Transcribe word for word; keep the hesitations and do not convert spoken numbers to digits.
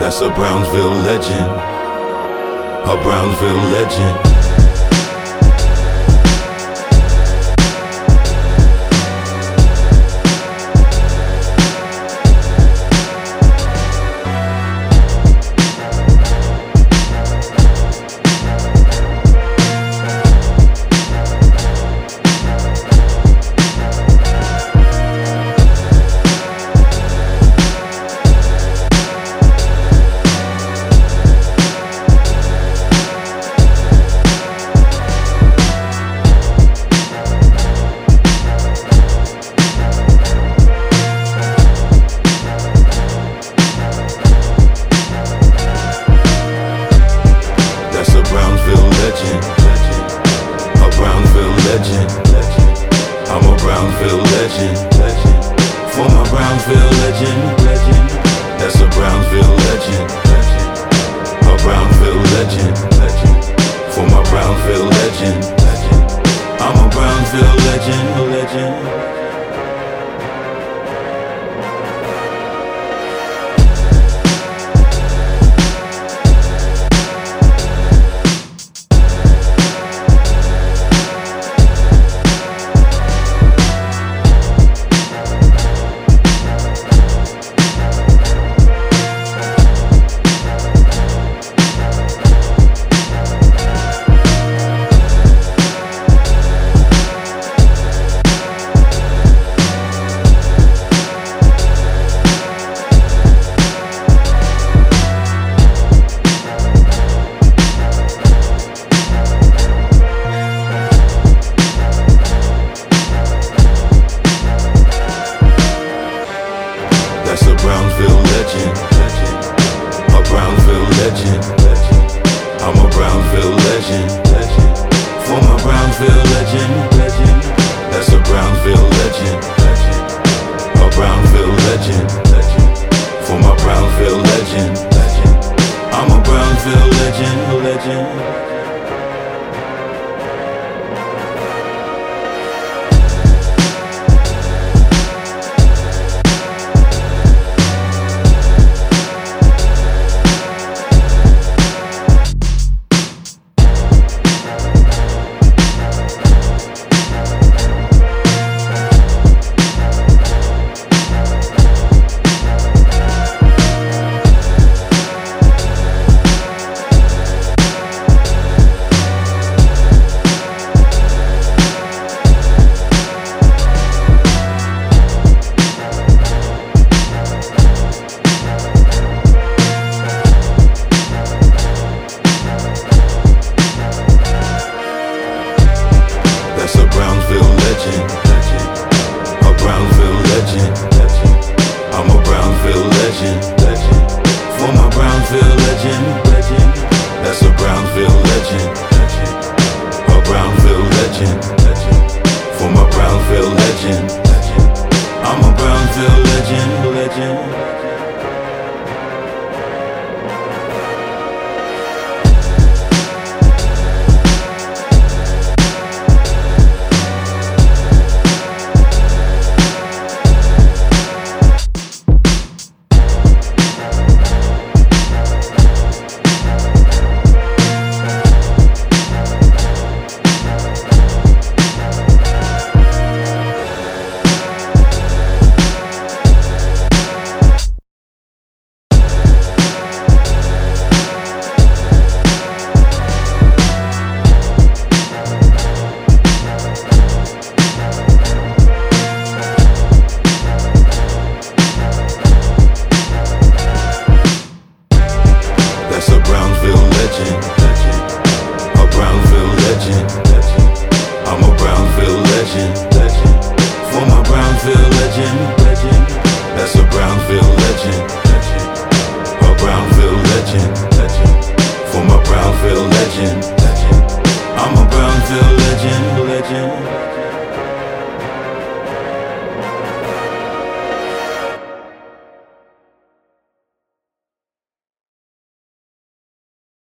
That's a Brownsville legend, a Brownsville legend. A Brownsville legend. I'm a Brownsville legend. For my Brownsville legend. That's a Brownsville legend. A Brownsville legend. For my Brownsville legend. I'm a Brownsville legend. Legend. That's a Brownsville legend, a Brownsville legend. I'm a Brownsville legend, for my Brownsville legend. That's a Brownsville legend, a Brownsville legend. For my Brownsville legend, I'm a Brownsville legend, legend. That's a Brownsville legend, a Brownsville legend. I'm a Brownsville legend, for my Brownsville legend. That's a Brownsville legend, a Brownsville legend. For my Brownsville legend.